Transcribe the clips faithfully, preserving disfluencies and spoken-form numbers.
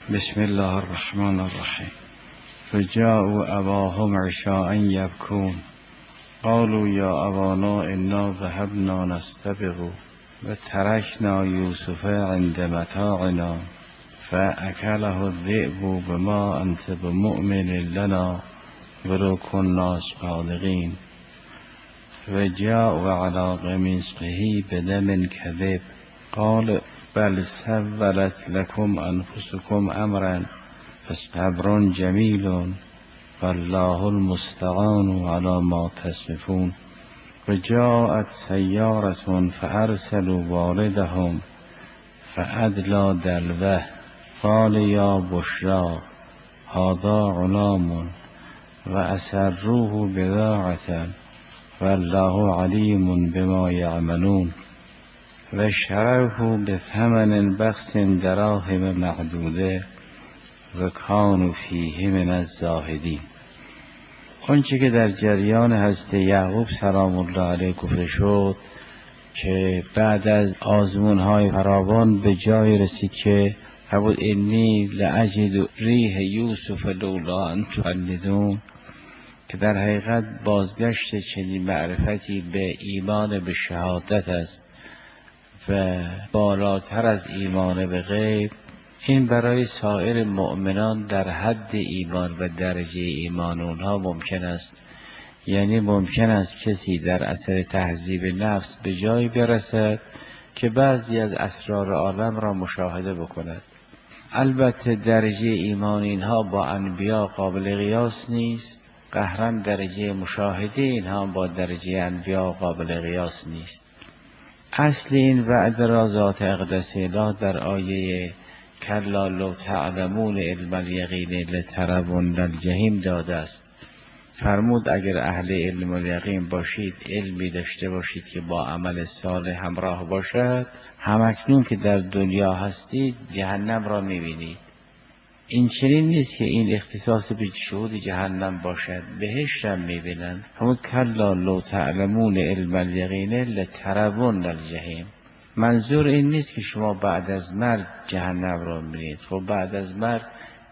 بسم الله الرحمن الرحیم. فجاءوا اباهم عشاء یبکون قالوا یا ابانا انا ذهبنا نستبق و ترکنا یوسف عند متاعنا فاکله الذئب بما انت بمؤمن لنا ولو كنا صادقین و جاء علی قمیصه بدم کذب قال بل سولت لكم انفسكم امرا فاصبر جمیل والله المستعان على ما تصفون و جاءت سیارة فارسلوا والدهم فادلی دلوه قال یا بشرى هذا غلام و اسروه بضاعة والله علیم بما یعملون و شروه بثمن بخس دراهم معدوده و کانوا فیه من الزاهدین. آنچه که در جریان حضرت یعقوب سلام الله علیه گفته شد که بعد از آزمون‌های فراوان به جای رسید که فقل انی لاجد ریح یوسف لولا ان تفندون، که در حقیقت بازگشت چنین معرفتی به ایمان به شهادت است و بالاتر از ایمان به غیب. این برای سایر مؤمنان در حد ایمان و درجه ایمان اونها ممکن است. یعنی ممکن است کسی در اثر تهذیب نفس به جایی برسد که بعضی از اسرار عالم را مشاهده بکند. البته درجه ایمان اینها با انبیا قابل قیاس نیست، قهرا درجه مشاهده اینها با درجه انبیا قابل قیاس نیست. اصل این وعده را ذات اقدس الله در آیه کلا لو تعلمون علم الیقین لترون الجحیم داده است. فرمود اگر اهل علم الیقین باشید، علمی داشته باشید که با عمل صالح همراه باشد، همکنون که در دنیا هستید جهنم را میبینید. این چنین نیست که این اختصاص به شهود جهنم باشد، بهشت هم میبینن. فرمود کلا لو تعلمون علم الیقین لترون الجحیم. منظور این نیست که شما بعد از مرگ جهنم را میبینید. خب بعد از مرگ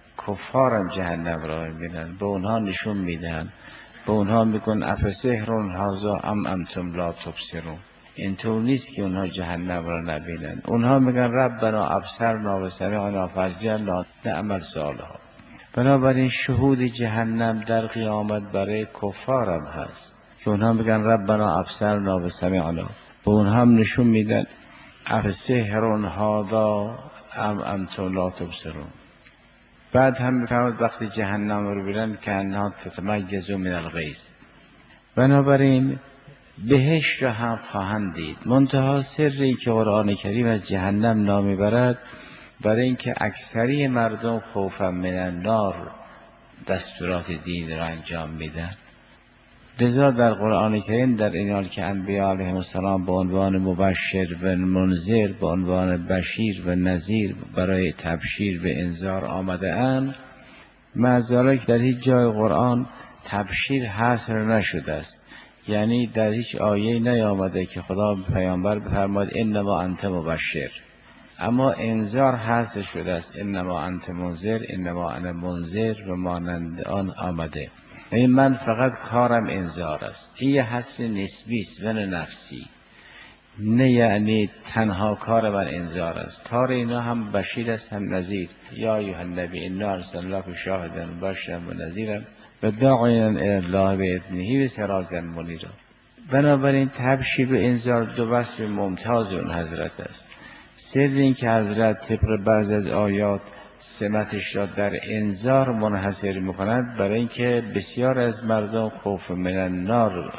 کفارم جهنم را میبینن، به اونها نشون میدن، به اونها میگن افسحر هذا ام انتم لا تبصرون. اینطور نیست که اونها جهنم را نبینن. اونها میگن ربنا ابصرنا و سمعنا فارجعنا نعمل صالحا. بنابراین شهود جهنم در قیامت برای کفارم هست که اونها میگن ربنا ابصرنا و سمعنا، به اونها هم نشون میدن افسحر هذا ام انتم لا تبصرون. بعد هم میفرماد وقتی جهنم رو ببینن که انها تتمیز من الغیظ. بنابراین بهشت را هم خواهند دید. منتها سری که قرآن کریم از جهنم نام برد برای اینکه اکثری مردم خوفا من النار دستورات دین را انجام میدن. لذا در قرآن کریم در این حال که انبیاء علیهم السلام به عنوان مبشر و منذر، به عنوان بشیر و نذیر برای تبشیر و انذار آمده اند، معذالک در هیچ جای قرآن تبشیر حصر نشده است. یعنی در هیچ آیه نیامده که خدا به پیامبر بفرماید انما انت مبشر، اما انذار حصر شده است انما انت منذر، انما انا منذر و مانند آن آمده. یعنی من فقط کارم انذار است. این یه حصر نسبی است و نه نفسی. نه یعنی تنها کار من انذار است، کار اینا هم بشیر است هم نذیر. یا ایها النبی انا ارسلناک شاهدا و مبشرا و نذیرا و داعیا الی الله باذنه و سراجا منیرا. بنابراین تبشیر و انذار دو وصف ممتاز اون حضرت است. سر این که حضرت طبق بعض از آیات سمتش را در انذار منحصر می‌کند برای اینکه بسیار از مردم خوف من النار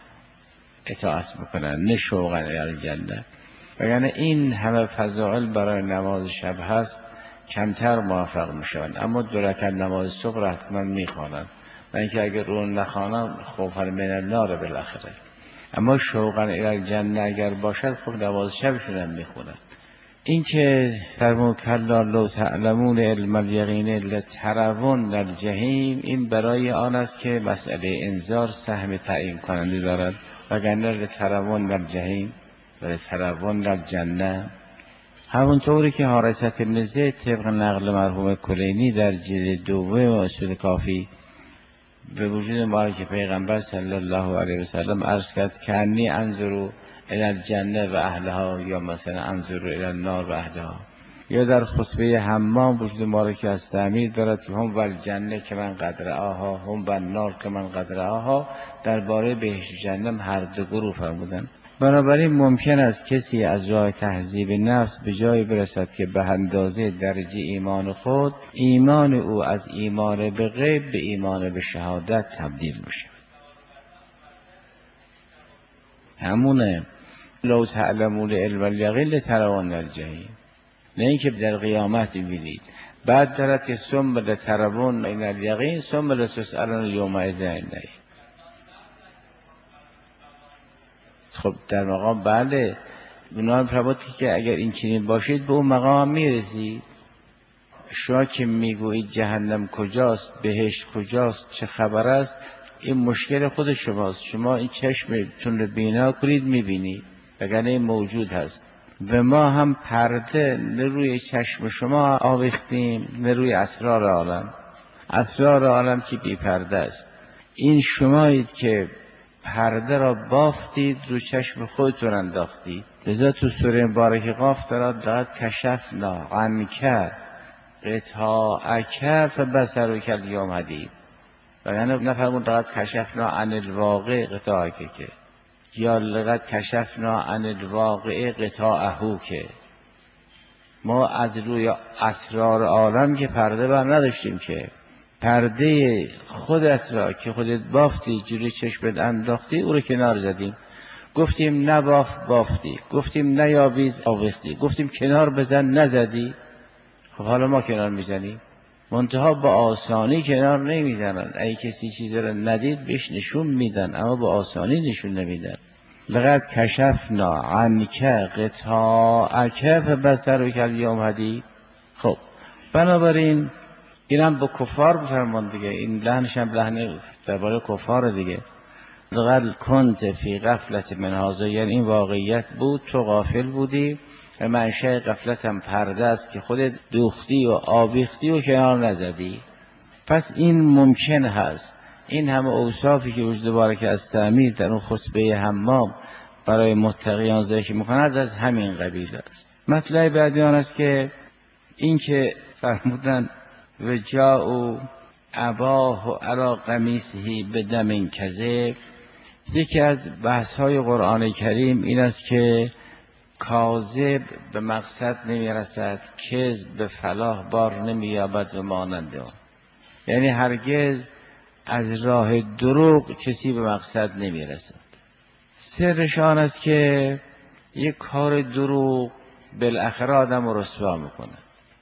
اطاعت می‌کنند، نه شوقا الی الجنه. وگرنه این همه فضائل برای نماز شب هست کمتر موفق میشوند، اما دو رکعت نماز صبح را حتما میخوانند و اینکه اگر اون نخوانند خوفا من النار بالاخره. اما شوقا الی الجنه اگر باشد خب نماز شبشون هم میخونند. این که فرمود کلا لو تعلمون علم الیقین لترون الجحیم، این برای آن است که مسئله انذار سهم تعیین کننده دارد. وگرنه لترون الجحیم و لترون الجنه همونطوری که حارثة بن زید طبق نقل مرحوم کلینی در جلد دوم اصول کافی به وجود مبارک پیغمبر صلی الله علیه و سلم عرض کرد که انی انظر الی الجنه و اهلها، یا مثلا انظر الی النار و اهلها. یا در خطبه حمام وجود مبارک از تعمیر دارد که هم والجنه که من قدر آها، هم والنار که من قدر آها، درباره بهشت و جهنم هر دو گروه فرمودند. بنابراین ممکن است کسی از راه تهذیب نفس به جای برسد که به اندازه درجه ایمان خود، ایمان او از ایمان به غیب به ایمان به شهادت تبدیل بشه. همونه لو تعلمون علم الیقین لترون الجحیم، نه اینکه در قیامت می‌بینید. بعد دارد که ثم لترون این الیقین ثم لتسألون یومئذ عن النعیم. خب در مقام بله اونا هم فرمود که اگر این چنین باشید به اون مقام میرسید. شما که میگویید جهنم کجاست، بهشت کجاست، چه خبر است، این مشکل خود شماست. شما این چشمتون رو بینا کنید میبینید، وگرنه این موجود هست. و ما هم پرده نه روی چشم شما آویختیم نه روی اسرار عالم. اسرار عالم که بی پرده است. این شمایید که پرده را بافتید رو چشم خودتون انداختید. لذا تو سوره مبارکه قاف دارد داد کشفنا عنک غطاءک فبصرک الیوم حدید. و یعنی نفرمون داد کشفنا عن الواقع غطاءک که، یا لقد کشفنا عن الواقع غطاءه که. ما از روی اسرار عالم که پرده بر نداشتیم، که پرده خودت را که خودت بافتی جلوی چشمت انداختی او رو کنار زدیم. گفتیم نباف بافتی، گفتیم نیاویز آویختی، گفتیم کنار بزن نزدی. خب حالا ما کنار میزنیم. منتها با آسانی کنار نمیزنن. اگه کسی چیزی را ندید بهش نشون میدن، اما با آسانی نشون نمیدن. لقد کشفنا عنک غطاءک فبصرک الیوم حدید. خب بنابراین اینم با کفار بفرمان دیگه، این لحنش هم لحن درباره کفار دیگه. لقد کنت فی غفلت من هذا، یعنی این واقعیت بود، تو غافل بودی و منشأ غفلتم پرده است که خودت دوختی و آویختی و کنار نزدی. پس این ممکن هست. این همه اوصافی که وجود بارک از تعمیر در اون خطبه حمام برای متقیان ذکر میکند از همین قبیل است. مطلب بعدی آن است که این که فرمودن و جاءوا اباه علی قمیصه بدم کذب، یکی از بحث‌های قرآن کریم این است که کاذب به مقصد نمیرسد، کذب به فلاح بار نمییابد و مانند آن. یعنی هرگز از راه دروغ کسی به مقصد نمیرسد. سرش آن است که یک کار دروغ بالاخره آدم رو رسوا میکنه.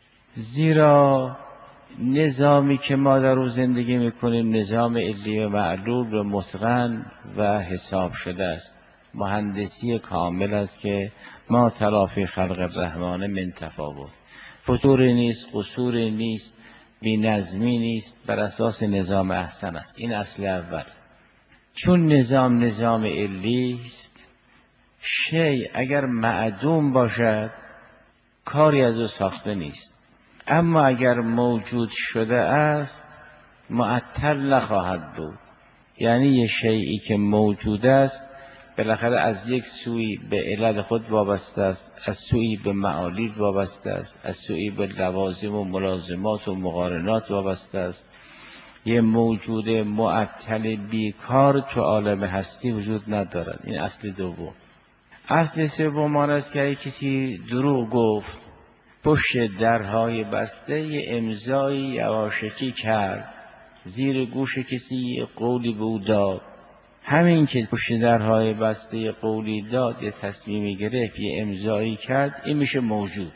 زیرا نظامی که ما در او زندگی میکنیم نظام علی و معلول و متقن و حساب شده است، مهندسی کامل است که ما تلافی خلق الرحمن من تفاوت، فتوری نیست، قصوری نیست، بی نظمی نیست، بر اساس نظام احسن است. این اصل اول. چون نظام نظام علی است، شیء اگر معدوم باشد کاری از او ساخته نیست، اما اگر موجود شده است معطل نخواهد بود. یعنی یه شیئی که موجود است بالاخره از یک سوی به علت خود وابسته است، از سوی به معالیل وابسته است، از سوی به لوازم و ملازمات و مقارنات وابسته است. یه موجود معطل بیکار تو عالم هستی وجود ندارد. این اصل دوم. اصل سوم آن است که کسی دروغ گفت، پشت درهای بسته یه امضای یواشکی کرد، زیر گوش کسی یه قولی به او داد، همین که پشت درهای بسته یه قولی داد، یه تصمیمی گرفت، یه امضایی کرد، این میشه موجود.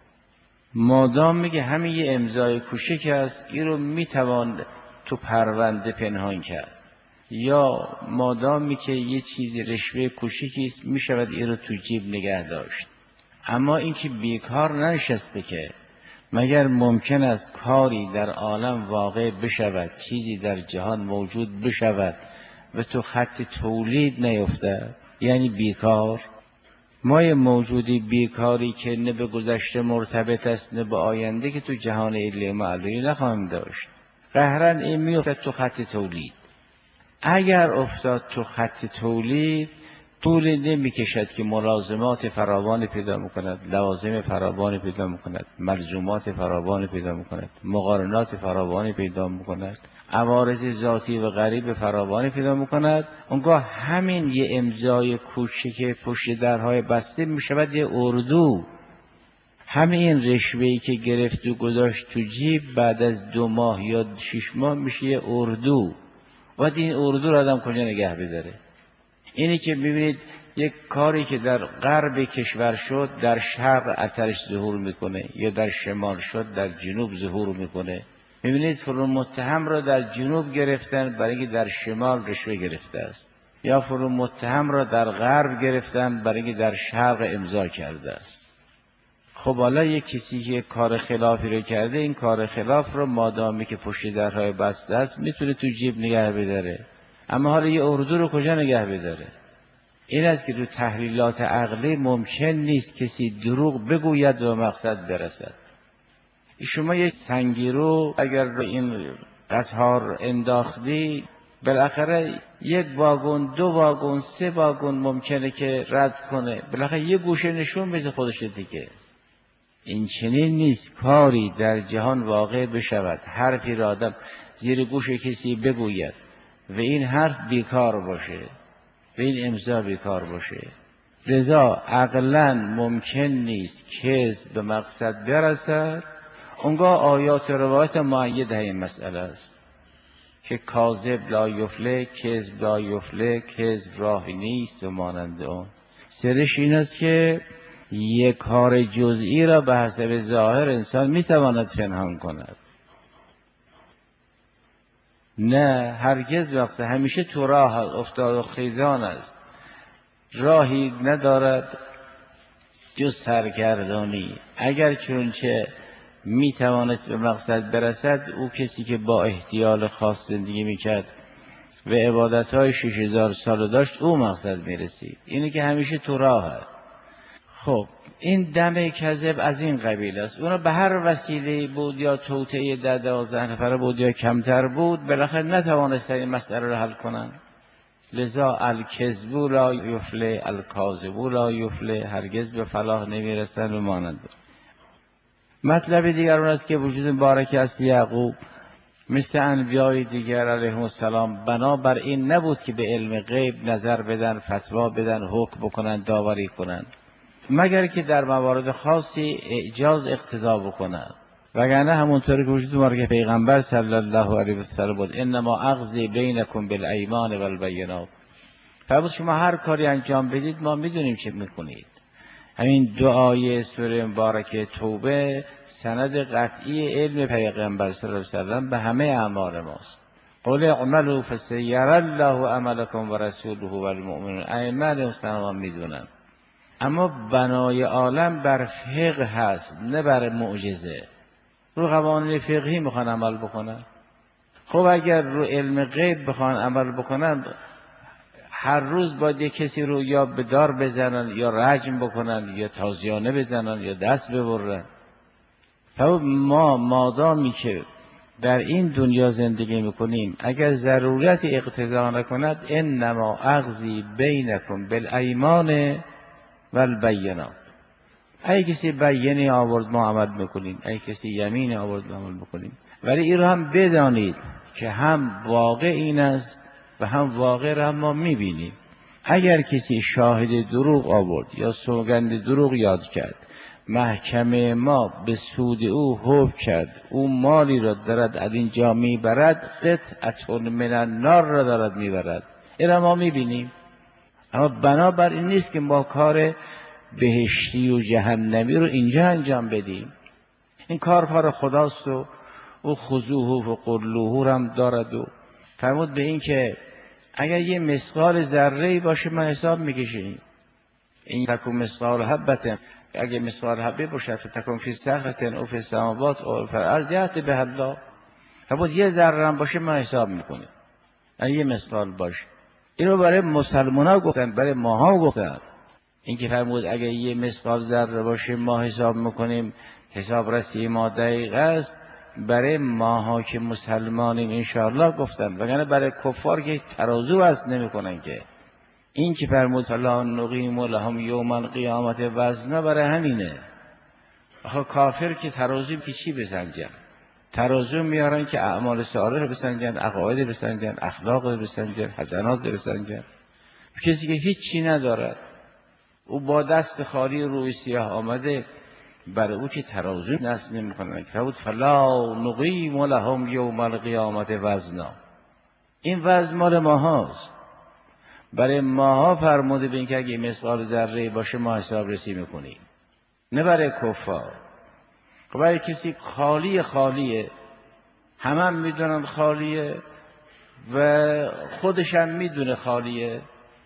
مادام میگه همین یه امضای کوچک است، این رو میتوان تو پرونده پنهان کرد، یا مادامی که یه چیزی رشوه کوچکی است میشود این رو تو جیب نگه داشت. اما این که بیکار ننشسته که، مگر ممکن است کاری در عالم واقع بشود، چیزی در جهان موجود بشود و تو خط تولید نیفتد؟ یعنی بیکار. ما یه موجودی بیکاری که نه به گذشته مرتبط است نه به آینده که تو جهان علمی معلومی نخواهیم داشت. قهرن این میافتد تو خط تولید. اگر افتاد تو خط تولید طول نمیکشد که ملازمات فراوانی پیدا میکند، لوازم فراوانی پیدا میکند، ملزومات فراوانی پیدا میکند، مقارنات فراوانی پیدا میکند، عوارض ذاتی و غریب فراوانی پیدا میکند. اونگاه همین یه امضای کوچک پشت درهای بسته میشود یه اردو. همین رشوه‌ای که گرفت و گذاشت تو جیب بعد از دو ماه یا شش ماه میشه یه اردو. باید این اردو رو آدم کجا نگه بداره؟ اینی که ببینید یک کاری که در غرب کشور شد در شرق اثرش ظهور میکنه، یا در شمال شد در جنوب ظهور میکنه. میبینید فرو متهم را در جنوب گرفتن برای اینکه در شمال رشوه گرفته است، یا فرو متهم را در غرب گرفتن برای اینکه در شرق امضا کرده است. خب حالا یک کسی که کار خلافی رو کرده، این کار خلاف رو مادامی که پشت درهای بسته است میتونه تو جیب نگه بداره، اما حالا یه اردو رو کجا نگه بداره؟ این است که تو تحلیلات عقلی ممکن نیست کسی دروغ بگوید و مقصد برسد. شما یک سنگی رو اگر رو این قطار انداختی، بالاخره یک واگن، دو واگن، سه واگن ممکنه که رد کنه، بالاخره یه گوشه نشون میده خودش دیگه. این چنین نیست کاری در جهان واقع بشود، حرفی را آدم زیر گوش کسی بگوید و این حرف بیکار باشه و این امضا بیکار باشه. لذا عقلاً ممکن نیست کذب به مقصد برسد. اونگاه آیات و روایت مؤید این مسئله است که کاذب لا یفلح، کذب لا یفلح، کذب راهی نیست و مانند آن. سرش این است که یک کار جزئی را به حسب ظاهر انسان میتواند پنهان کند. نه هرگز وقت همیشه تو راه افتاد و خیزان است، راهی ندارد جز سرگردانی. اگر چونچه میتوانست به مقصد برسد، او کسی که با احتیال خاص زندگی میکرد و عبادتهای شش هزار سال داشت، او مقصد میرسید. اینه که همیشه تو راه هست. خب این دم کذب از این قبیل است. اونا به هر وسیله بود، یا توطئه ده دوازده نفره بود یا کمتر بود، بالاخره نتوانستن این مسئله رو حل کنن. لذا الکذب لا یفلح، الکاذب لا یفلح، هرگز به فلاح نمیرسن و مانند. مطلب دیگر اون است که وجود مبارک است یعقوب مثل انبیای دیگر علیهم السلام بنابر این نبود که به علم غیب نظر بدن، فتوا بدن، حکم بکنن، داوری کنن، مگر که در موارد خاصی اعجاز اقتضا بکنن. وگرنه همونطوری که وجود مبارک پیغمبر صلی الله علیه و سلم بود، انما اقضی بینکم بالایمان و البینات. فرمود شما هر کاری انجام بدید ما میدونیم چه میکنید. همین دعای سوره مبارکه توبه سند قطعی علم پیغمبر صلی الله علیه و سلم به همه اعمال ماست. قل اعملوا فسیری الله عملکم و رسوله و المؤمنون. ائمه السلام میدونن، اما بنای عالم بر فقه هست نه بر معجزه. رو قوانین فقهی میخوان عمل بکنن. خب اگر رو علم غیب بخوان عمل بکنن، هر روز باید یک کسی رو یا به دار بزنن یا رجم بکنن یا تازیانه بزنن یا دست ببرن. خب ما مادامی که در این دنیا زندگی میکنیم، اگر ضرورت اقتضا نکند، انما اغزی بینکم بالایمان و البینات. اگه کسی بیانی آورد ما عمل میکنیم، اگه کسی یمین آورد ما عمل میکنیم. ولی این رو هم بدانید که هم واقع این است و هم واقع را هم ما میبینیم. اگر کسی شاهد دروغ آورد یا سوگند دروغ یاد کرد، محکمه ما به سود او حکم کرد، او مالی را دارد از اینجا میبرد، قطعتون من النار را دارد میبرد، این را ما میبینیم. اما بنابر این نیست که ما کار بهشتی و جهنمی رو اینجا انجام بدیم. این کار کار خداست و او خضوه و قلوه هم دارد. و فرمود به این که اگر یه مثقال ذره باشه ما حساب میکشیم. این تکون مثقال حبته، اگر مثقال حبه باشه تکون فی صخره او فی السماوات او فی الارض یأتی بها الله. فرمود یه ذره هم باشه ما حساب میکنیم. اگه یه مثقال باشه. اینو برای مسلمان ها گفتن، برای ماها گفتن. این که فرمود اگه یه مثقال ذره باشه ما حساب میکنیم حساب رسی ما دقیق است، برای ماها که مسلمانیم انشاءالله گفتن، وگرنه برای کفار که ترازو وزن نمیکنن که. این که فرمود فلا نقیم لهم یوم القیامت وزنا برای همینه. آخه کافر که ترازو که چی بسنجن؟ ترازو میارن که اعمال صالح رو بسنجن، عقاید بسنجن، اخلاق رو بسنجن، حسنات رو بسنجن. کسی که هیچی ندارد او با دست خالی روی سیاه آمده، برای او که ترازو نصب نمی‌کنن. فرمود فلا نقیم لهم یوم القیامت وزنا. این وزن مال ماهاست، برای ماها فرموده به این که اگه مثقال ذره باشه ما حساب رسی میکنیم، نه برای کفار. برای کسی خالی خالیه، همه هم میدونن خالیه و خودش هم میدونه خالیه.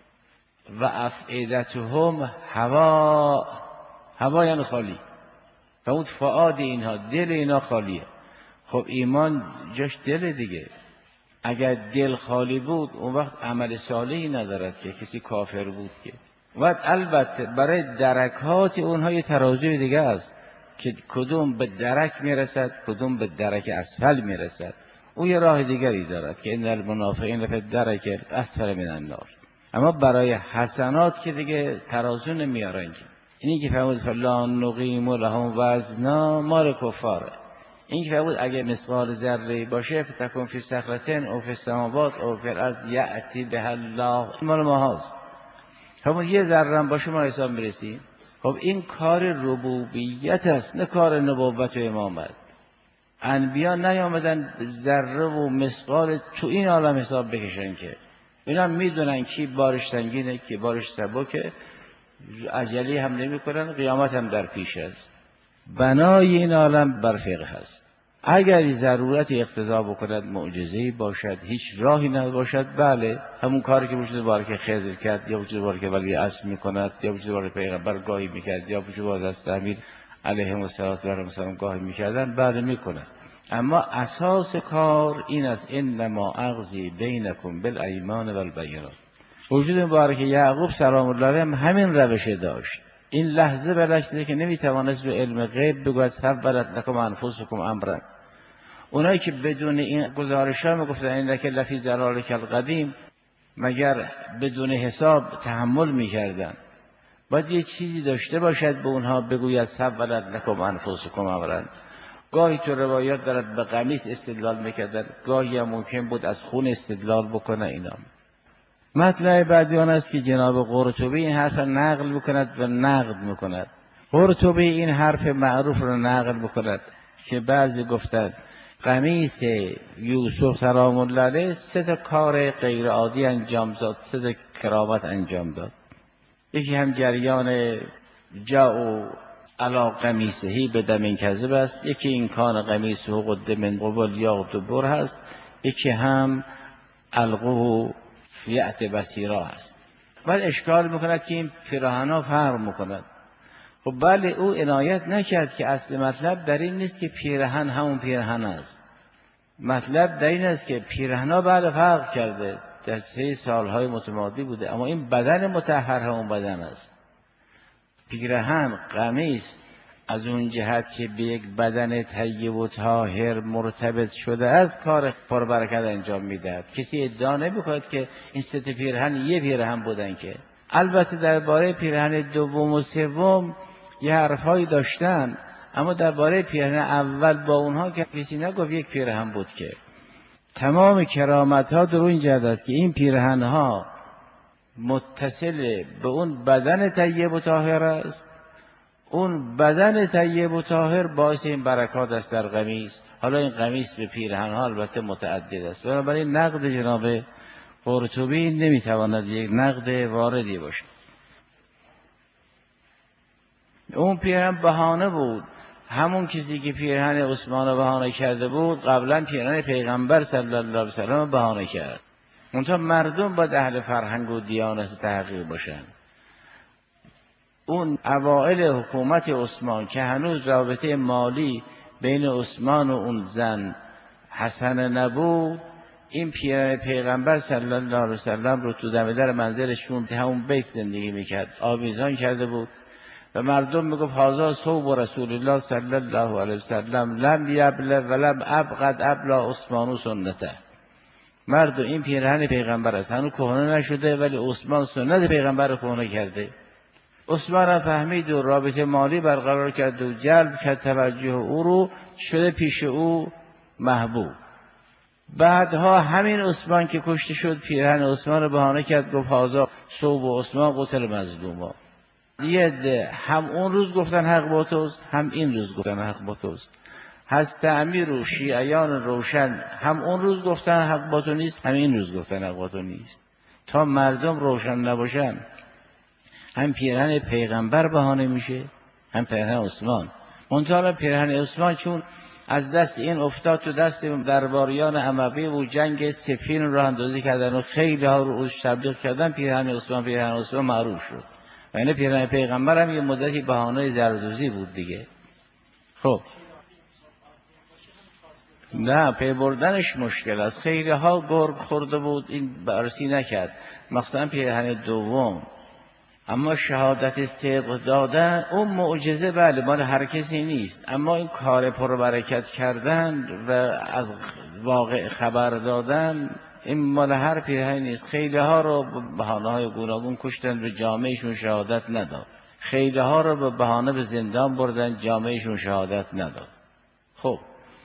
و افئدتهم هوا، هوا یعنی خالی. فرمود فؤاد اینها، دل اینا خالیه. خب ایمان جاش دل دیگه. اگر دل خالی بود اون وقت عمل صالحی ندارد که، کسی کافر بود که. و البته برای درکات اونها یه ترازوی دیگه است که کدوم به درک میرسد کدوم به درک اسفل میرسد. او یه راه دیگری دارد که ان المنافقین فی الدرک اسفل من النار. اما برای حسنات که دیگه ترازو نمیارن که. اینی که فرمود فلا نقیم لهم وزنا مال کفاره. این که فرمود اگه مثقال ذره باشه فتکون فی صخرتین او فی السماوات او فی الارض یأتی به الله، مال ما هست. فرمود یه ذره هم باشه ما حساب میرسیم. خب این کار ربوبیت است، نه کار نبوت و امامت. انبیا نیامدن ذره و مثقال تو این عالم حساب بکشن که. اینا میدونن کی بارش سنگینه کی بارش سبکه، عجلی هم نمی کنن، قیامت هم در پیش است. بنای این عالم بر فقه هست. اگر ضرورت اقتضا بکند معجزه‌ای باشد، هیچ راهی نباشد، بله همون کاری که وجود بارک خضر کرد یا وجود بارک ولی عصر میکند یا وجود بارک پیغمبر گاهی میکرد یا وجود بارک دست امیر علیهم السلام گاهی میکردن، بله میکند. اما اساس کار این است انما اغزی بینکم بالایمان والبینات. وجود مبارک یعقوب سلام الله علیه همین روش داشت. این لحظه به لحظه که نمیتوانست رو علم غیب بگوید سبلت لکم انفسکم امرا. اونایی که بدون این گزارش ها میگفتن اینکه لفی ضلالک القدیم، مگر بدون حساب تحمل میکردن؟ باید یه چیزی داشته باشد به اونها بگوید سبلت لکم انفسکم امرا. گاهی تو روایات دارد به قمیص استدلال میکردن، گاهی هم ممکن بود از خون استدلال بکنه. اینا مطلع بعدی آن است که جناب قرطبی این حرف نقل میکند و نقد میکند. قرطبی این حرف معروف رو نقل میکند که بعضی گفتند قمیص یوسف سلام الله علیه سه تا کار غیر عادی انجام داد، سه تا کرامت انجام داد. یکی هم جریان جاء علا قمیصهی به دم کذب است، یکی این کان قمیصه قد من قبل یا دبر هست، یکی هم القوه فیعت بصیرا هست. بعد اشکال میکند که این پیراهنا فرق میکند. خب بله او عنایت نکرد که اصل مطلب در این نیست که پیراهن همون پیراهن است. مطلب در این است که پیراهنا بعد فرق کرده، در سه سالهای متمادی بوده، اما این بدن مطهر همون بدن است. پیراهن قمیص از اون جهت که به یک بدن طیب و طاهر مرتبط شده از کار پربرکت انجام میدهد. کسی ادعا نمی‌کند که این سه تا پیراهن یه پیراهن بودن که. البته درباره پیراهن دوم و سوم یه حرفایی داشتن، اما درباره پیراهن اول با اونها که کسی نگفت یک پیراهن بود که. تمام کرامت ها در اون جهت است که این پیراهن ها متصل به اون بدن طیب و طاهر است. اون بدن طیب و طاهر باعث این برکات است در قمیص. حالا این قمیص به پیراهن ها البته متعدد است، بنابراین نقد جناب قرطبی نمیتواند یک نقد واردی باشد. اون پیراهن بهانه بود. همون کسی که پیراهن عثمان بهانه کرده بود قبلا پیراهن پیغمبر صلی الله علیه و سلم بهانه کرد. منتها مردم باید اهل فرهنگ و دیانت و تحقیق باشن. اون اوائل حکومت عثمان که هنوز رابطه مالی بین عثمان و اون زن حسن نبود، این پیرن پیغمبر صلی الله علیه وسلم رو تو دم در منزلشون همون بیت زندگی میکرد، آویزان کرده بود و مردم میگفت هذا ثوب رسول الله صلی الله علیه وسلم لم یبل ولم ابقد ابلا عثمان سنته. مردم این پیرهن پیغمبر است، هنوز کهنه نشده ولی عثمان سنت پیغمبر رو کهنه کرده. عثمان را فهمید و رابطه مالی برقرار کرد و جلب کرد توجه او رو، شده پیش او محبوب. بعدها همین عثمان که کشته شد پیرهن عثمان رو بهانه کرد، گفت هذا ثوب عثمان قتل مظلوما. یه ده هم اون روز گفتن حق با توست، هم این روز گفتن حق با توست. هست امیر و شیعیان روشن هم اون روز گفتن حق با تو نیست، هم این روز گفتن حق با تو نیست. تا مردم روشن نباشن هم پیرهن پیغمبر بهانه میشه، هم پیرهن عثمان. منتها پیرهن عثمان چون از دست این افتاد تو دست درباریان اموی و جنگ صفین رو اندازی کردن و خیلی ها رو اوش تبلیغ کردن، پیرهن عثمان پیرهن عثمان معروف شد. و اینه پیرهن پیغمبر هم یه مدتی بهانه زردوزی بود دیگه. خب نه پی بردنش مشکل است، خیلی ها گرگ خورده بود این بررسی نکرد، مثلا پیرهن دوم. اما شهادت صدق دادن اون معجزه بله مال هر کسی نیست، اما این کار پربرکت کردن و از واقع خبر دادن این مال هر پیرهن نیست. خیلی ها رو به بهانه های گوناگون کشتن و جامعهشون شهادت نداد، خیلی ها رو به بهانه به زندان بردن جامعهشون شهادت نداد. خب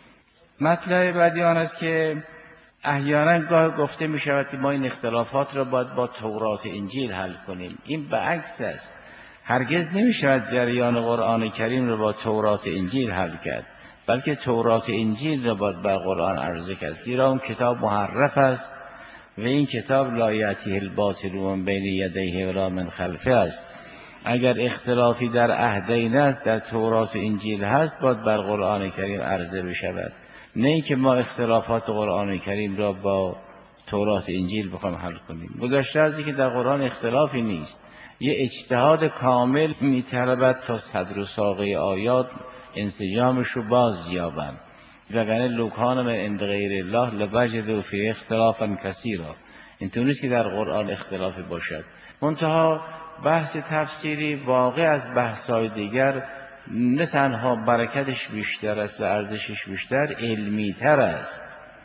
مطلب بعدی آن است که احیانا گاه گفته می شود که ما این اختلافات را باید با تورات انجیل حل کنیم. این به عکس است، هرگز نمی شود جریان قرآن کریم را با تورات انجیل حل کرد، بلکه تورات انجیل را باید بر قرآن عرضه کرد، زیرا اون کتاب محرف است و این کتاب لا یأتیه الباطل من بین یدیه ولا من خلفه است. اگر اختلافی در عهدین است در تورات و انجیل هست باید بر قرآن کریم عرضه بشود، نه اینکه ما اختلافات قرآن کریم را با تورات انجیل بخوایم حل کنیم. گذشته از اینکه در قرآن اختلافی نیست، یه اجتهاد کامل میطلبد تا صدر و ساقه آیات انسجامش رو باز یابند، وگرنه لو کان من عند غیر الله لوجدوا فیه اختلافا کثیرا. اینطور نیست که در قرآن اختلافی باشد. منتها بحث تفسیری واقع از بحث‌های دیگر نه تنها برکتش بیشتر است و ارزشش بیشتر، علمی تر است.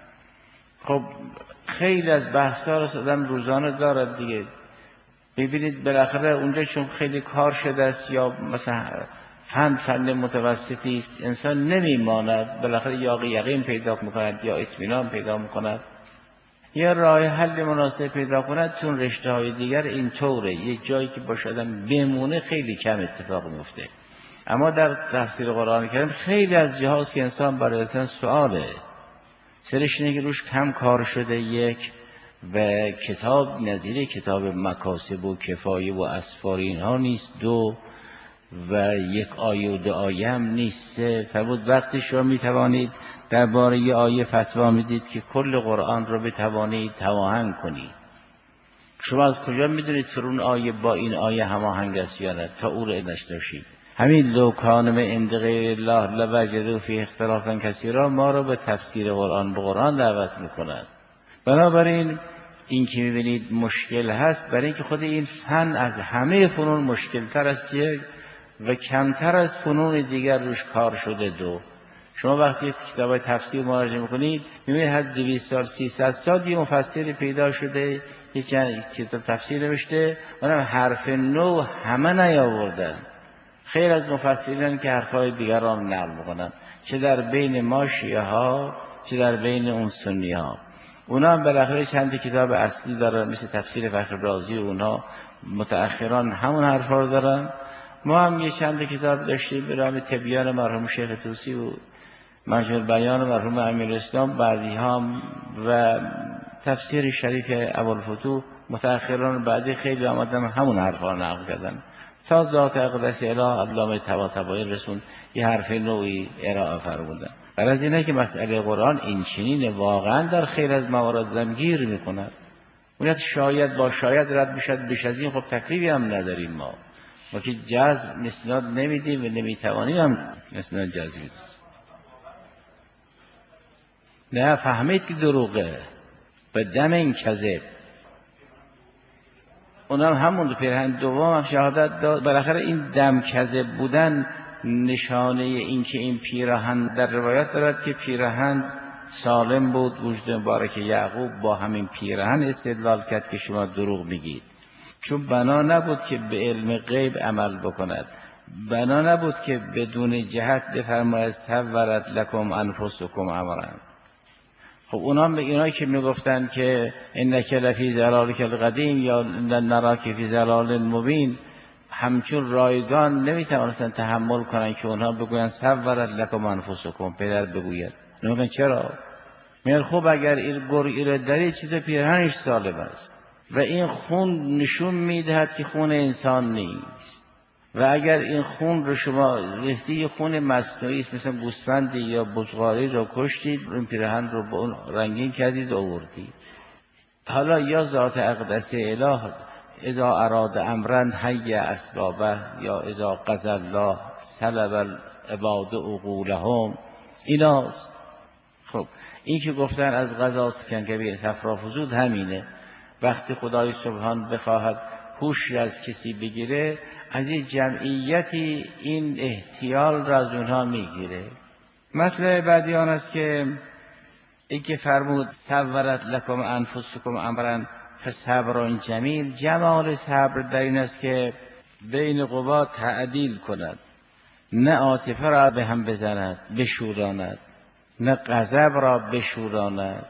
خب خیلی از بحث‌ها رو آدم روزانه دارد دیگه. ببینید بالاخره اونجا چون خیلی کار شده است یا مثلا فن فن متوسطی است، انسان نمیماند، بالاخره یا یقین پیدا میکند یا اطمینان پیدا میکند یا راه حل مناسب پیدا کند. چون رشته های دیگر این طوره، یک جایی که باشه آدم بمونه خیلی کم اتفاق میفته. اما در تفسیر قرآن کریم خیلی از جهاز که انسان برای انسان سواله، سرش اینه که روش کم کار شده یک، و کتاب نظیر کتاب مکاسب و کفایه و اسفار اینها نیست دو، و یک آیه و دو آیه هم نیست سه. فرمود وقتی شما میتوانید درباره یه آیه فتوا میدید که کل قرآن رو بتوانید هماهنگ کنید. شما از کجا میدونید که اون آیه با این آیه هماهنگ است یا نه تا او رو نشناسید؟ همین لو کان من عند غیر الله لوجدوا فیه اختلافا کثیرا ما رو به تفسیر قرآن به قرآن دعوت میکند. بنابراین این که میبینید مشکل هست برای اینکه خود این فن از همه فنون مشکل تر است و کمتر از فنون دیگر روش کار شده دو. شما وقتی کتاب تفسیر مراجعه میکنید میبینید هر دویست سال سیصد سال یه مفسری پیدا شده یک کتاب تفسیر نوشته، اونم حرف نو همه نیاوردن. خیر از مفسرین که حرفای دیگران نقل میکنن، چه در بین ما شیعه ها چه در بین اون سنی ها. اونا هم بالاخره چند کتاب اصلی دارن مثل تفسیر فخر رازی و اونها متأخران همون حرفا رو دارن. ما هم یه چند کتاب داشتیم به نام تبیان مرحوم شیخ طوسی و مجموع بیان مرحوم امیراسلام بعدی هم و تفسیر شریف ابوالفتوح. متأخران بعدی خیلی آمدن همون حرفا رو نقل کردن تا ذات اقدس اله علامه طباطبایی رسون یه حرف نوعی ارائه فرمودن. برای از اینه که مسئله قرآن این چنین واقعا در خیلی از موارد دمگیر میکند. باید شاید با شاید رد بشد، بیش از این خب تکلیفی هم نداریم. ما ما که جذب مسناد نمیدیم و نمیتوانیم هم مسناد جذب. نه فهمید که دروغه، به دم کذب. اونم همون دو پیرهن دوم هم شهادت داد. بالاخره این دم کذب بودن نشانه این که این پیرهن در روایت دارد که پیرهن سالم بود. وجود مبارک یعقوب با همین پیرهن استدلال کرد که شما دروغ میگید، چون بنا نبود که به علم غیب عمل بکند، بنا نبود که بدون جهت بفرماید سورت لکم انفسکم امرا. خب اونا به اینایی که میگفتن که انک لفی ضلالک القدیم یا نراک فی ضلال مبین، همچون رایگان نمیتوانستن تحمل کنن که اونها بگوین سورت لکم انفسکم، پدر بگوید. نمیگن چرا؟ میگن خب اگر این گرگی داری چیز پیرهنش سالم است و این خون نشون میدهد که خون انسان نیست، و اگر این خون رو شما ریختی خون مصنوعی است، مثل گوسفندی یا بزغاری رو کشتید، این پیرهن رو با اون رنگین کردید و آوردید. حالا یا ذات اقدس اله اذا اراد امرا حی اسبابه یا اذا قضى الله سلب العباد عقولهم، ایناست. خب این که گفتن از قضا کنکبی تفرافزود همینه. وقتی خدای سبحان بخواهد هوش از کسی بگیره، از این جمعیتی این احتیال را از اونها میگیره. مطلب بعدی آن است که ای که فرمود سورت لکم انفسکم امرا فصبر جمیل، جمال صبر در این است که بین قوا تعدیل کند، نه عاطفه را به هم بزند بشوراند، نه غضب را بشوراند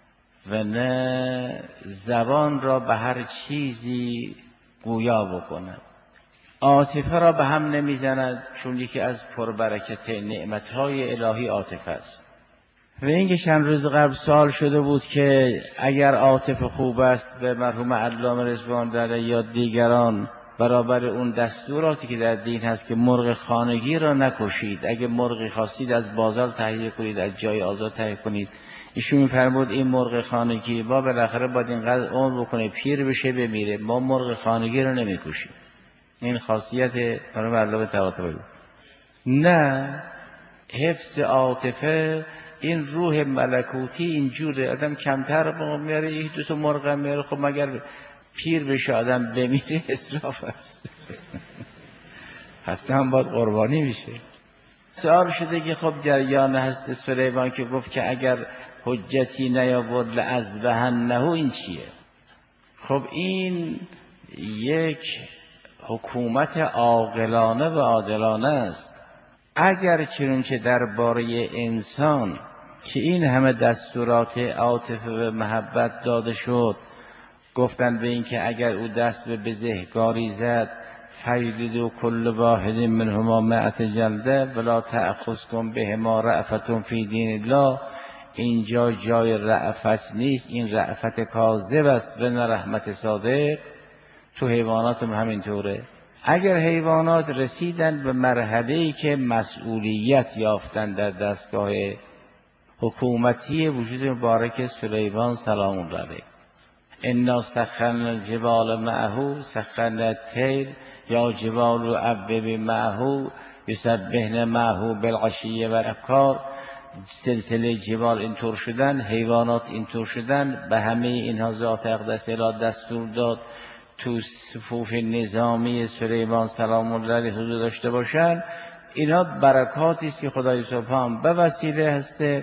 و نه زبان را به هر چیزی گویا بکند. عاطفه را به هم نمیزند، چون یکی از پربرکت نعمتهای الهی عاطفه است. و اینکه چند روز قبل سوال شده بود که اگر عاطفه خوب است، به مرحوم علامه رضوان داده یا دیگران، برابر اون دستوراتی که در دین هست که مرغ خانگی را نکشید، اگه مرغی خواستید از بازار تهیه کنید، از جای آزاد تهیه کنید. ایشون می‌فرمود این مرغ خانگی با بالاخره باید اینقدر عمر بکنه پیر بشه بمیره، ما مرغ خانگی رو نمی‌کشیم. این خاصیت مرحوم علامه طباطبایی بود. نه، حفظ عاطفه این روح ملکوتی اینجوره. آدم کمتر میاره، یک دو تا مرغ میاره، خب مگر پیر بشه آدم بمیره اسراف است. حتی هم باید قربانی میشه. سوال شده که خب جریان هست سلیمان که گفت که اگر حجتی نیاورد لأذبحنه، این چیه؟ خب این یک حکومت عاقلانه و عادلانه است. اگر چنانچه درباره انسان که این همه دستورات عاطفه و محبت داده شد، گفتن به این که اگر او دست به بزهکاری زد فیجلدوا کل واحد منهما مئة جلده ولا تأخذکم بهما رأفة فی دین الله، اینجا جای رأفت نیست، این رأفت کاذب است و نه رحمت صادق. تو حیوانات هم همینطوره. اگر حیوانات رسیدن به مرحله‌ای که مسئولیت یافتن در دستگاه حکومتی وجود مبارک سلیمان سلام الله علیه، انا سخرنا الجبال معه سخرنا الطیر یا جبال اوبی معه یسبحن معه بالعشی و الابکار، سلسله جبال اینطور شدن، حیوانات اینطور شدن، به همه اینها ذات اقدس اله دستور داد تو صفوف نظامی سلیمان سلام الله علیه حضور داشته باشند. اینا برکاتی است که خدای سبحان به وسیله هسته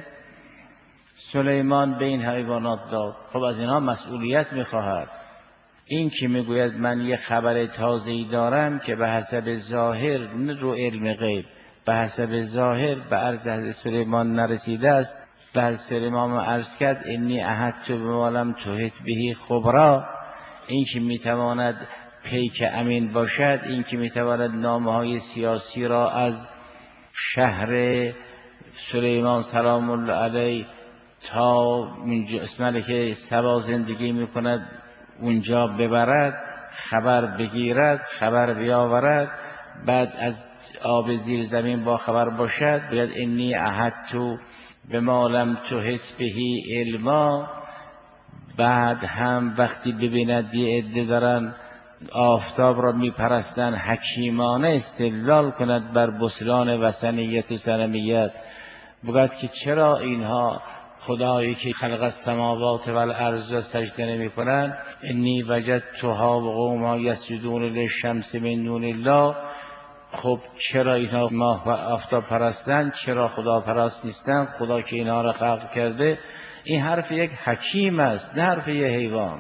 سلیمان به این حیوانات داد. خب از اینا مسئولیت میخواهد. این که میگوید من یه خبر تازه‌ای دارم که به حسب ظاهر نه رو علم غیب، به حسب ظاهر به عرض حضرت سلیمان نرسیده است، به حضرت سلیمان عرض کرد انی احطت بما لم تحط به خبرا. این که میتواند پیک امین باشد، این که میتواند نامه‌های سیاسی را از شهر سلیمان سلام الله علیه تا ملک سبا زندگی میکند اونجا ببرد، خبر بگیرد، خبر بیاورد، بعد از آب زیر زمین با خبر باشد، باید انی احطت بما لم تحط به علما. بعد هم وقتی ببیند یه عده دارن آفتاب را میپرستن، حکیمانه استدلال کند بر بطلان وثنیت و صنمیت، بگوید که چرا اینها خدایی که خلق السماوات و الارض را سجده نمی کنند، انی وجدتها و قوما یسجدون للشمس من دون الله. خب چرا اینا ماه و آفتاب پرستن؟ چرا خدا پرست نیستن؟ خدا که اینا را خلق کرده. این حرف یک حکیم است، نه حرف یک حیوان.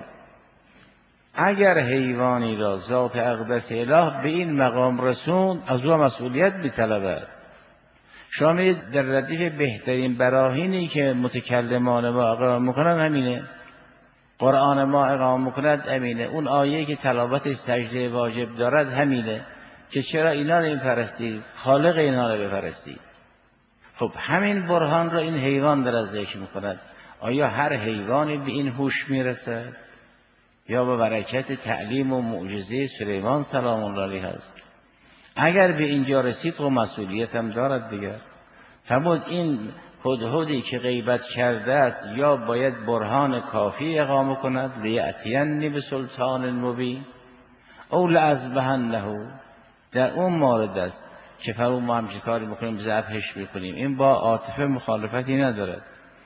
اگر حیوانی را ذات اقدس اله به این مقام رسوند، از او مسئولیت می‌طلبد. شما می‌دید در ردیف بهترین براهینی که متکلمان ما اقامه می‌کنند همینه، قرآن ما اقامه می‌کند همینه، اون آیه که تلاوت سجده واجب دارد همینه که چرا اینا رو می‌پرستید؟ خالق اینا رو بپرستید. خب همین برهان را این حیوان در ذکر می‌کند. آیا هر حیوانی به این هوش می‌رسد؟ یا به برکت تعلیم و معجزه سلیمان سلام الله علیه است؟ اگر به اینجا رسید و مسئولیت هم دارد دیگر. فرمود این هدهدی که غیبت کرده است یا باید برهان کافی اقامه کند، لیأتینی بسلطان مبین او لأذبحنه. در اون مورد است که فرمود ما هم چه کاری میکنیم؟ ذبحش میکنیم. این با عاطفه مخالفتی ندارد.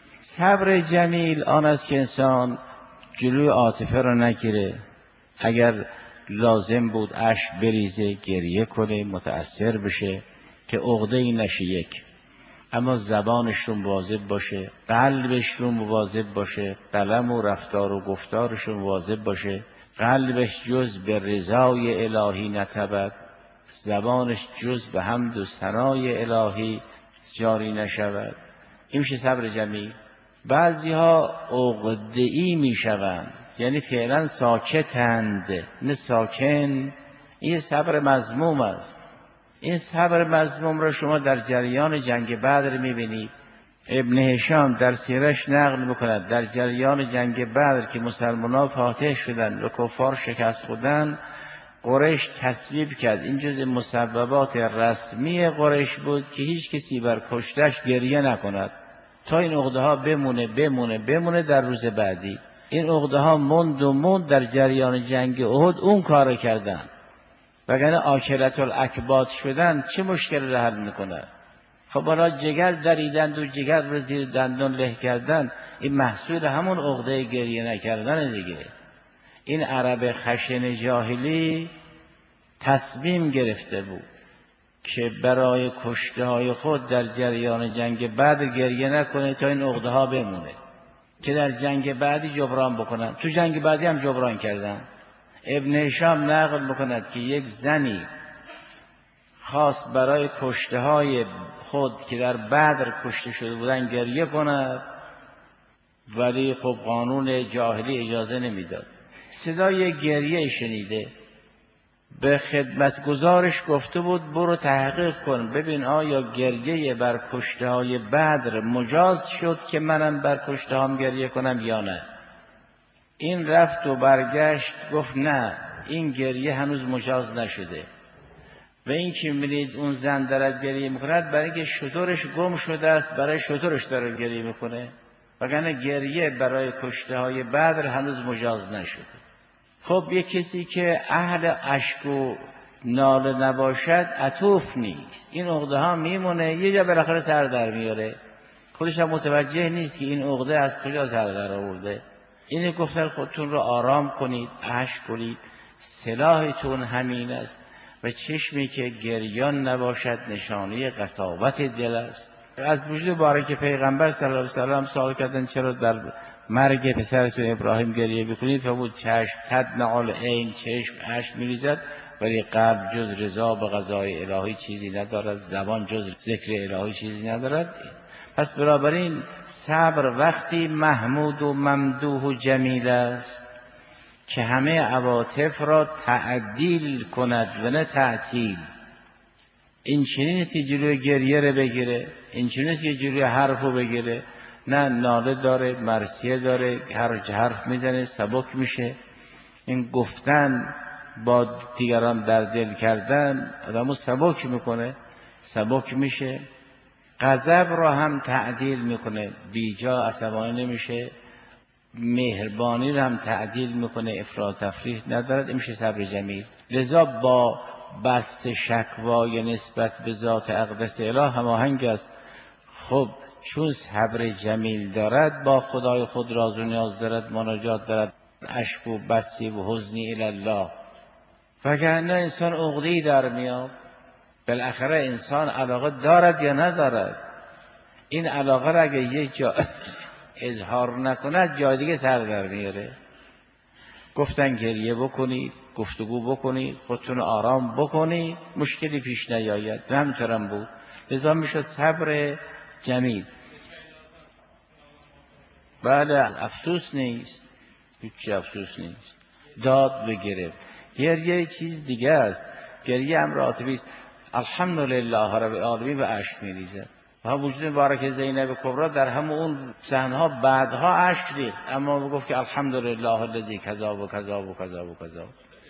صبر جمیل آن است که انسان جلوی عاطفه را نگیره. اگر لازم بود اشک بریزه، گریه کنه، متأثر بشه که عقده‌ای نشه یک، اما زبانش رو مواظب باشه، قلبش رو مواظب باشه، قلم و رفتار و گفتارش رو مواظب باشه. قلبش جز به رضای الهی نتبد، زبانش جز به حمد و ثنای الهی جاری نشود. این میشه صبر جمیل. بعضی ها عقده‌ای میشوند، یعنی فعلا ساکتند نه ساکن. این صبر مذموم است. این صبر مذموم را شما در جریان جنگ بدر میبینید. ابن هشام در سیرش نقل میکند در جریان جنگ بدر که مسلمان‌ها فاتح شدند و کفار شکست خوردند، قریش تصویب کرد، این جز مسببات رسمی قریش بود که هیچ کسی بر کشتش گریه نکند تا این عقده ها بمونه بمونه بمونه در روز بعدی. این عقده ها موند و موند در جریان جنگ احد، اون کار کردن. وگرنه آکلت الاکباد شدن چه مشکل را حل میکند؟ خب حالا جگر دریدند و جگر رو زیر دندان له کردن، این محصول همون عقده گریه نکردن دیگه. این عرب خشن جاهلی تصمیم گرفته بود که برای کشته های خود در جریان جنگ بعد گریه نکنه تا این عقده ها بمونه که در جنگ بعدی جبران بکنن. تو جنگ بعدی هم جبران کردن. ابن هشام نقل میکند که یک زنی خواست برای کشته های خود که در بدر کشته شده بودن گریه کند، ولی خب قانون جاهلی اجازه نمیداد. صدای گریه شنیده، به خدمتگزارش گفته بود برو تحقیق کن ببین آیا گریه بر کشته های بدر مجاز شد که منم بر کشته هام گریه کنم یا نه. این رفت و برگشت گفت نه، این گریه هنوز مجاز نشده. و این که می‌بینید اون زن دارد گریه میکند برای اینکه شترش گم شده است، برای شترش داره گریه میکنه، وگرنه گریه برای کشته های بدر هنوز مجاز نشده. خب یک کسی که اهل اشک و ناله نباشد عطوف نیست، این عقده ها میمونه، یه جا بالاخره سر در میاره، خودش هم متوجه نیست که این عقده از کجا سر در آورده. اینه گفتن خودتون رو آرام کنید، اشک کنید، سلاحتون همین است و چشمی که گریان نباشد نشانه قساوت دل است. از وجود بارک پیغمبر صلی الله علیه و سلم سوال کردن چرا در مرگ پسرتون ابراهیم گریه بکنید؟ فرمود چشم تدمع العین، چشم اشک میریزد ولی قلب جز رضا به قضای الهی چیزی ندارد، زبان جز ذکر الهی چیزی ندارد. پس بنابراین صبر وقتی محمود و ممدوح و جمیل است که همه عواطف را تعدیل کند و نه تعطیل. این چنین نیست که جلوی گریه رو بگیره، این چنین نیست که جلوی حرف رو بگیره، نه، ناله داره، مرثیه داره، هر حرف میزنه سبک میشه. این گفتن با دیگران در دل کردن آدمو سبک میکنه، سبک میشه. غضب را هم تعدیل میکنه، بیجا عصبانی نمیشه. مهربانی را هم تعدیل میکنه، افراط تفریط ندارد. این میشه صبر جمیل. لذا با بس شکوای نسبت به ذات اقدس اله هماهنگ است. خب چون صبر جمیل دارد، با خدای خود راز و نیاز دارد، مناجات دارد، اشک و بسی و حزنی الله. وگرنه انسان عقده‌ای در میاد. بالاخره انسان علاقه دارد یا ندارد؟ این علاقه را اگه یک جا اظهار نکند جای دیگه سر در میاره. گفتن گریه بکنید، گفتگو بکنید، خودتون آرام بکنید، مشکلی پیش نیاید. و همینطورم بود. لذا میشد صبر جمیل. بله، افسوس نیست، هیچ افسوس نیست. داد بگرفت. گریه چیز دیگه است. گریه امر عاطفی است. الحمدلله رب العالمین به اشک میریزه. و وجود مبارک زینب کبری در همون اون صحنه‌ها بعدها اشک ریخت، اما گفت که الحمدلله الذی کذا و کذا و کذا و کذا.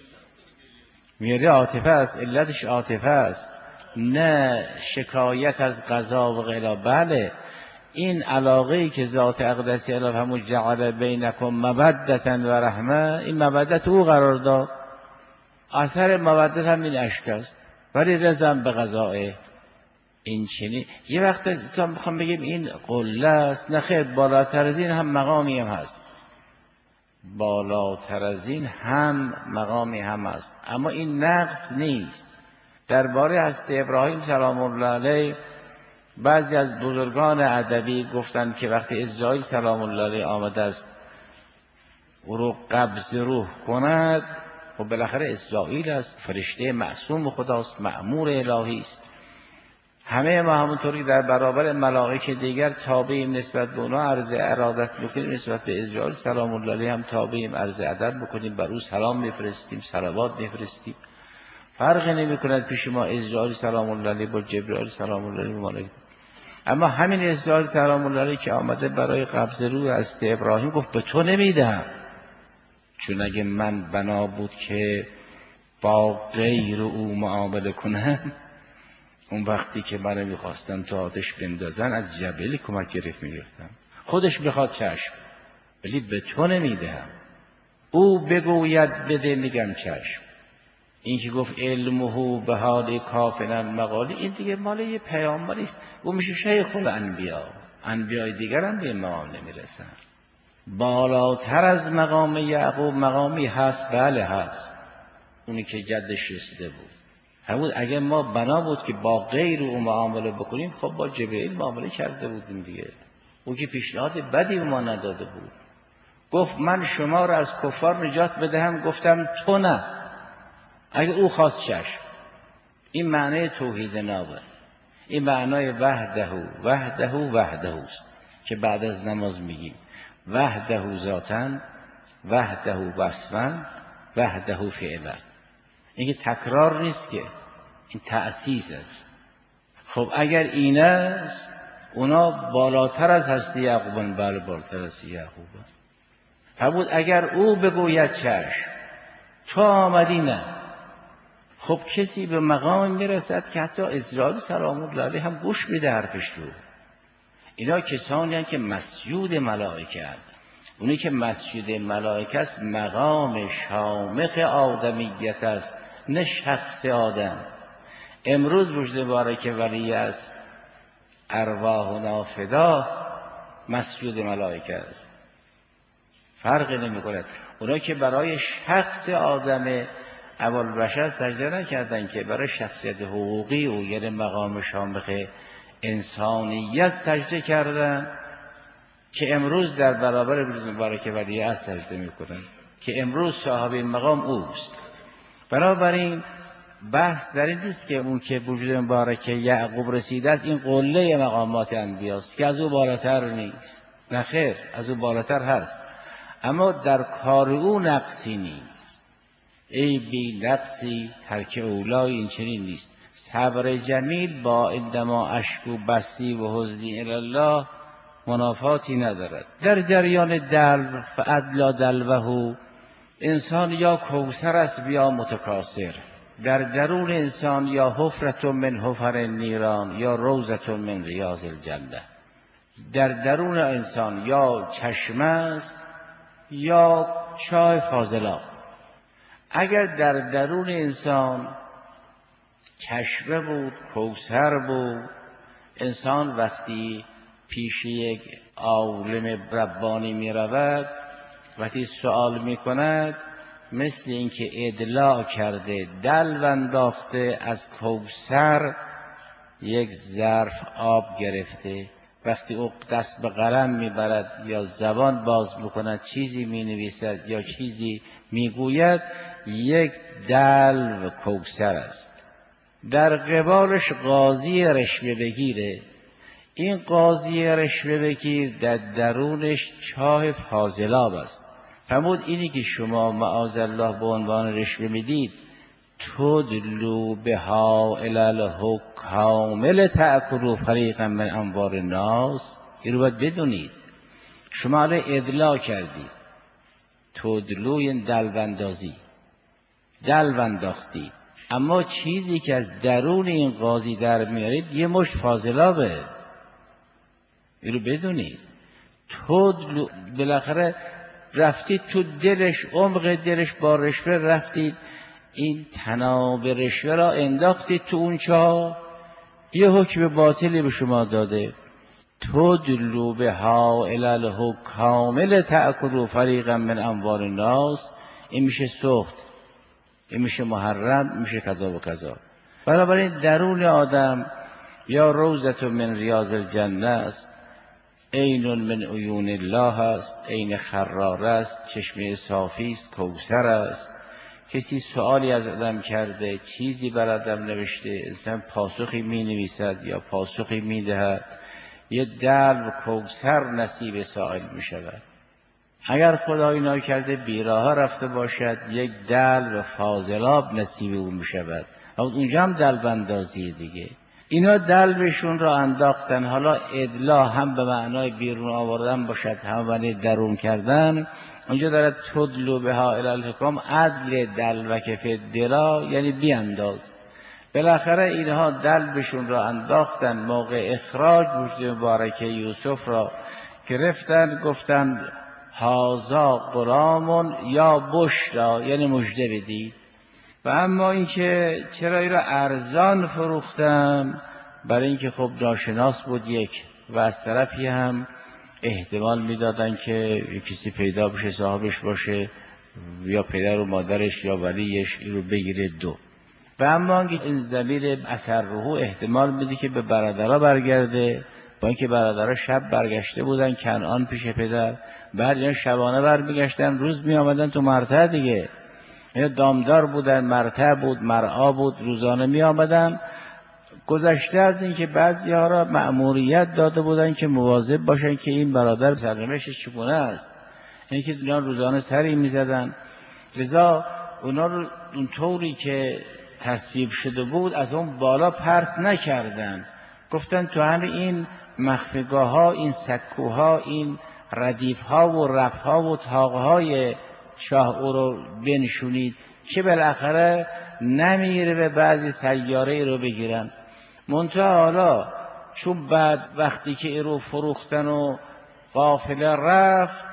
میره عاطفه است، علتش عاطفه است، نه شکایت از قضا و غیره. بله، این علاقه‌ای که ذات اقدسی الی همون جعل بینکم مودة و رحمه، این مودت او قرار داد. اثر مودت هم این اشک است، ولی رضا به قضائه. این چنین یه وقت انسان بخوام بگیم این قله است، نه خیر، بالاتر از این هم مقامی هم هست، بالاتر از این هم مقامی هم هست، اما این نقص نیست. درباره حضرت ابراهیم سلام الله علیه بعضی از بزرگان ادبی گفتند که وقتی اسرائیل سلام الله علیه آمده است او رو قبض روح کند، و بالاخره اسرائیل است، فرشته معصوم خداست، مأمور الهی است. همه ما همونطوری در برابر ملائکه دیگر تابعیم نسبت به اونا، عرض ارادت بکنیم. نسبت به اسرائیل سلام الله علیه هم تابعیم، عرض ادب بکنیم، بر او سلام میفرستیم، صلوات میفرستیم. فرقی نمیکند پیش ما اسرائیل سلام الله علیه با جبرائیل سلام الله علیه ملائکه. اما همین اسرائیل سلام الله علیه که آمده برای قبض روح از ابراهیم گفت به تو نمیدهم، چون اگه من بنا بود که با غیر او معامله کنم، اون وقتی که منو میخواستن تو آتش بندازن از جبلی کمک گرفت میگرفتم. خودش میخواد چشم، ولی به تو نمیدهم. او بگوید بده، میگم چشم. این که گفت علمه به حال کافنا مقالی، این دیگه مال یه پیامبری است، او میشه شیخ الانبیا. انبیای دیگر هم به مقام نمیرسن. بالاتر از مقام یعقوب مقامی هست، بله هست، اونی که جدش رسیده بود. همون اگه ما بنا بود که با غیر او معامله بکنیم، خب با جبرئیل معامله کرده بودیم دیگه. او که پیشنهاد بدی ما نداده بود، گفت من شما را از کفار نجات بدهم، گفتم تو نه. اگه او خواست چشم. این معنی توحید نابه، این معنای وحده وحده وحده است که بعد از نماز میگیم. وحده ذاتاً، وحده وصفاً، وحده فعلاً. این که تکرار نیست، که این تأسیس است. خب اگر این است، اونا بالاتر از هستی یعقوبن. بله، بالاتر از هستی یعقوبن. فرمود اگر او بگوید چشم، تو آمدی نه. خب کسی به مقام میرسد که حتی اسرائیل سلام الله علیه هم گوش میده حرفش رو. اینا کسانی هستند که مسجود ملائکه هستند. اونی که مسجود ملائکه است مقام شامخ آدمیت است، نه شخص آدم. امروز وجود مبارک ولی است، ارواحنا فدا، مسجود ملائکه است. فرقی نمی کند. اونا که برای شخص آدم اول بشر سجده نکردن، که برای شخصیت حقوقی او، یعنی مقام شامخ انسانیت سجده کردن، که امروز در برابر وجود مبارک ولی است سجده میکنن، که امروز صاحب این مقام اوست. بنابراین بحث در این نیست که اون که وجود مبارک یعقوب رسیده است این قله مقامات انبیاست که از او بالاتر نیست. نه خیر، از او بالاتر هست، اما در کار او نقصی نیست. ای بی نقصی ترک اولای این چنین نیست. صبر جمیل با انما اشکو بسی و حزنی الله منافاتی ندارد. در جریان دلو فادلا دلوه، انسان یا کوثر است یا متکاثر. در درون انسان یا حفرت من حفر نیران یا روضة من ریاض الجنه. در درون انسان یا چشمه است یا چاه فاضلاب. اگر در درون انسان چشمه بود، کوثر بود، انسان وقتی پیش یک عالم ربانی می رود وقتی سوال می کند مثل اینکه ادلاع کرده دلو انداخته از کوثر یک ظرف آب گرفته، وقتی او دست به قلم میبرد یا زبان باز میکند چیزی مینویسد یا چیزی میگوید یک دلو کوثر است. در قبالش قاضی رشوه بگیره، این قاضی رشوه بگیر در درونش چاه فاضلاب است. فرمود اینی که شما معاذالله به عنوان رشوه میدید تدلو بها الی الحکام لتأکلوا فریقا من اموال الناس، این رو باید بدونید. شما الان ادلاع کردید، تدلو یعنی دلو اندازی، دلو انداختی، اما چیزی که از درون این قاضی در میارید یه مشت فاضلابه، این رو بدونید. تدلو بالاخره رفتید تو دلش، عمق دلش با رشوه رفتید، این تناب رشوه را انداختید تو اون چاه، یه حکم باطلی به شما داده. تدلو بها الی الحکام لتأکلوا فریقا من اموال الناس، این میشه سخط، این میشه محرم، میشه کذا و کذا. بنابراین درون آدم یا روضة من ریاض الجنه است، عین من عیون الله است، عین خرار است، چشمه صافی است، کوثر است. کسی سوالی از آدم کرده، چیزی بر آدم نوشته، انسان پاسخی می نویسد یا پاسخی می دهد، یه دلو کوثر نصیب سائل می شود. اگر خدای ناکرده بیراه رفته باشد یک دلو فاضلاب نصیب او می شود، اونجا هم دلو اندازی دیگه. اینا دلوشون را انداختن. حالا ادلا هم به معنای بیرون آوردن باشد، هم به درون کردن. اونجا داره تدلو بها الی الحکام، عدل دلوک فی الدلا یعنی بیانداز. بالاخره اینها دلوشون را انداختن. موقع اخراج مژده مبارک یوسف را گرفتن، گفتن هازا غلام یا بشرا، یعنی مژده بدید. و اما اینکه چرا این را ارزان فروختن، برای اینکه خب ناشناس بود یک، و از طرفی هم احتمال میدادن که کسی پیدا بشه صاحبش باشه، یا پدر و مادرش یا ولیش این رو بگیره. دو و اما این ضمیر اثر روحو احتمال میده که به برادرها برگرده، با اینکه برادرها شب برگشته بودن کنعان پیش پدر، بعد اینا شبانه برمیگشتن، روز میآمدن تو مرتع دیگه. اینا دامدار بودن، مرتع بود، مرعا بود، روزانه می آمدن. گذشته از این که بعضی ها را مأموریت داده بودن که مواظب باشن که این برادر سرنوشتش چگونه است، این که اونا روزانه سری می زدن. لذا اونا رو اون طوری که تصویب شده بود از اون بالا پرت نکردن، گفتن تو همه این مخفیگاه ها، این سکوها، این ردیف ها و رف ها و تاق های شاه او رو بنشونید که بالاخره نمیره به بعضی سیاره رو بگیرن. منتها حالا چون بعد وقتی که این رو فروختن و قافله رفت،